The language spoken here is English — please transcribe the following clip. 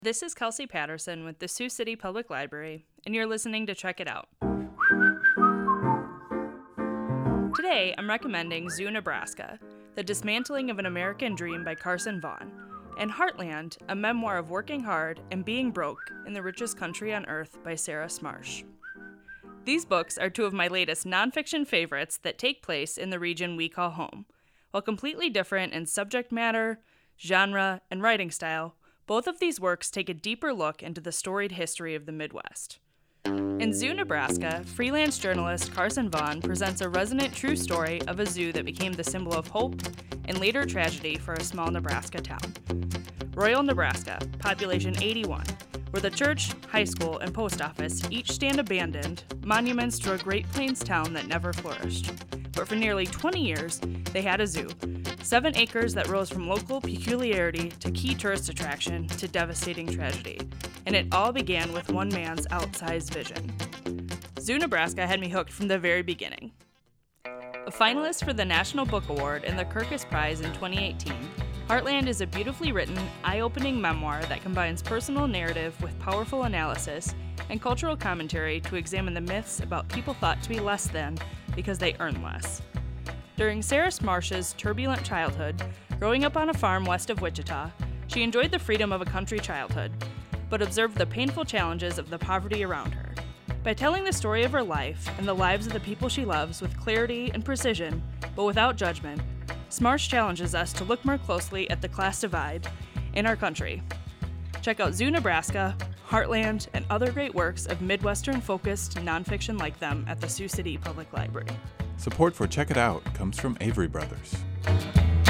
This is Kelsey Patterson with the Sioux City Public Library, and you're listening to Check It Out. Today, I'm recommending Zoo, Nebraska, The Dismantling of an American Dream by Carson Vaughn, and Heartland, a memoir of working hard and being broke in the richest country on earth by Sarah Smarsh. These books are two of my latest nonfiction favorites that take place in the region we call home. While completely different in subject matter, genre, and writing style, both of these works take a deeper look into the storied history of the Midwest. In Zoo, Nebraska, freelance journalist Carson Vaughn presents a resonant true story of a zoo that became the symbol of hope and later tragedy for a small Nebraska town. Royal, Nebraska, population 81, where the church, high school, and post office each stand abandoned, monuments to a Great Plains town that never flourished. But for nearly 20 years, they had a zoo, 7 acres that rose from local peculiarity to key tourist attraction to devastating tragedy. And it all began with one man's outsized vision. Zoo, Nebraska had me hooked from the very beginning. A finalist for the National Book Award and the Kirkus Prize in 2018, Heartland is a beautifully written, eye-opening memoir that combines personal narrative with powerful analysis and cultural commentary to examine the myths about people thought to be less than because they earn less. During Sarah Smarsh's turbulent childhood, growing up on a farm west of Wichita, she enjoyed the freedom of a country childhood, but observed the painful challenges of the poverty around her. By telling the story of her life and the lives of the people she loves with clarity and precision, but without judgment, Smarsh challenges us to look more closely at the class divide in our country. Check out Zoo, Nebraska, Heartland, and other great works of Midwestern-focused nonfiction like them at the Sioux City Public Library. Support for Check It Out comes from Avery Brothers.